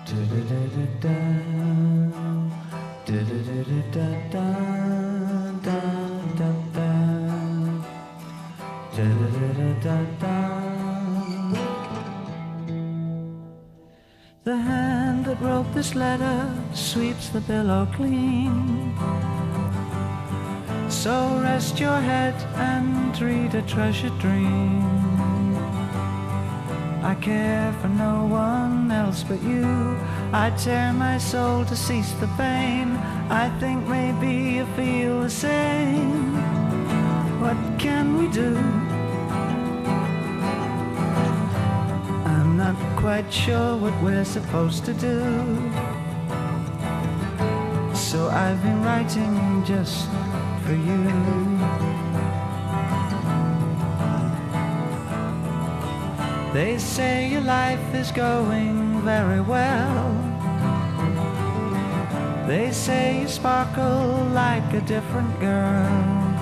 The hand that wrote this letter sweeps the pillow clean. So rest your head and read a treasured dream. I care for no one else but you. I tear my soul to cease the pain. I think maybe you feel the same. What can we do? I'm not quite sure what we're supposed to do. So I've been writing just for you. They say your life is going very well. They say you sparkle like a different girl.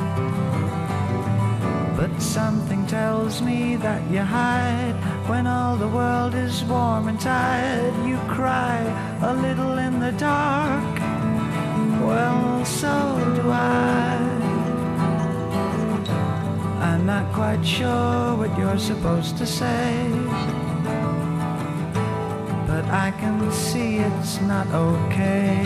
But something tells me that you hide. When all the world is warm and tired, you cry a little in the dark. Well, so do I. I'm not quite sure what you're supposed to say, but I can see it's not okay.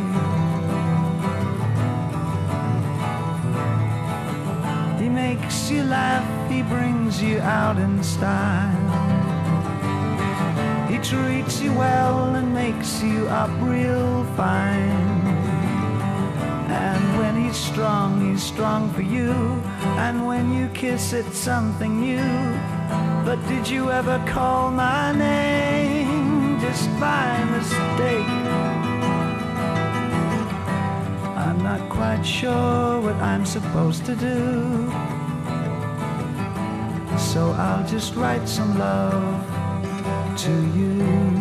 He makes you laugh, he brings you out in style. He treats you well and makes you up real fine. And when he's strong for you. And when you kiss, it's something new. But did you ever call my name just by mistake? I'm not quite sure what I'm supposed to do. So I'll just write some love to you.